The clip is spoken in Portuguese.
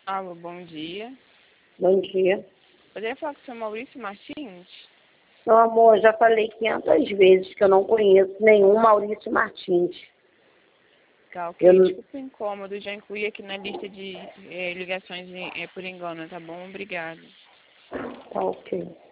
Alô, bom dia. Bom dia. Poderia falar com o seu Maurício Martins? Meu amor, já falei 500 vezes que eu não conheço nenhum Maurício Martins. Tá, ok. Eu não... Desculpa o incômodo, já incluí aqui na lista de ligações por engano, tá bom? Obrigada. Tá ok.